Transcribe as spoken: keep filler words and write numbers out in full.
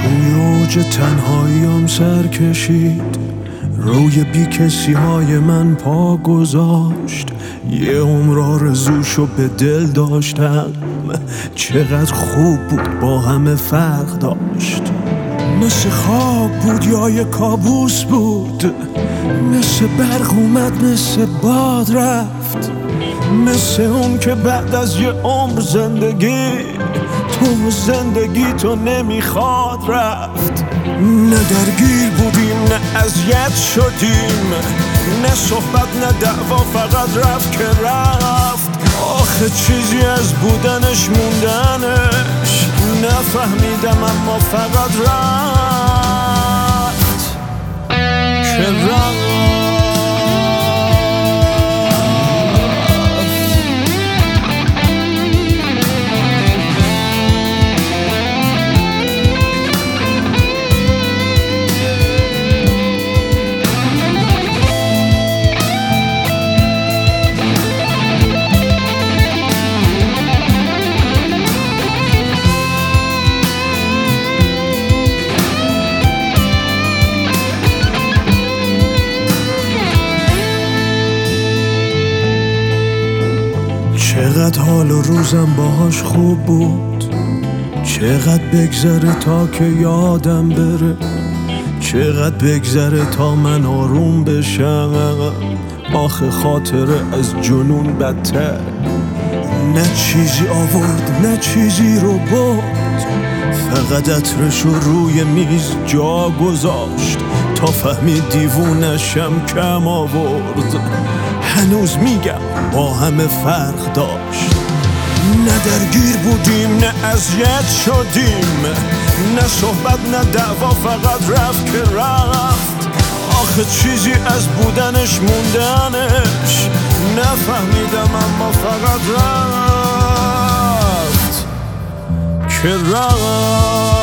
توی اوج تنهاییم سر کشید، روی بی کسی های من پا گذاشت. یه عمر آرزوشو به دل داشتم، چقدر خوب بود با همه فرق داشت. مثل خواب بود یا یه کابوس بود، مثل برق اومد مثل باد رفت، مثل اون که بعد از یه عمر زندگی تو زندگی تو نمیخواد رفت. نه درگیر بودیم نه اذیت شدیم، نه صحبت نه دعوا، فقط رفت که رفت. آخه چیزی از بودنش موندنش نفهمیدم، اما فقط رفت که رفت. چقدر حال و روزم باهاش خوب بود، چقدر بگذره تا که یادم بره، چقدر بگذره تا من آروم بشم. آخه خاطره از جنون بدتر، نه چیزی آورد نه چیزی رو برد، فقط عطرشو روی میز جا گذاشت تا فهمید دیوونشم کم آورد. هنوز میگم با همه فرق داشت، نه درگیر بودیم نه اذیت شدیم، نه صحبت نه دعوا، فقط رفت که رفت. آخه چیزی از بودنش موندنش نفهمیدم، اما فقط رفت که رفت.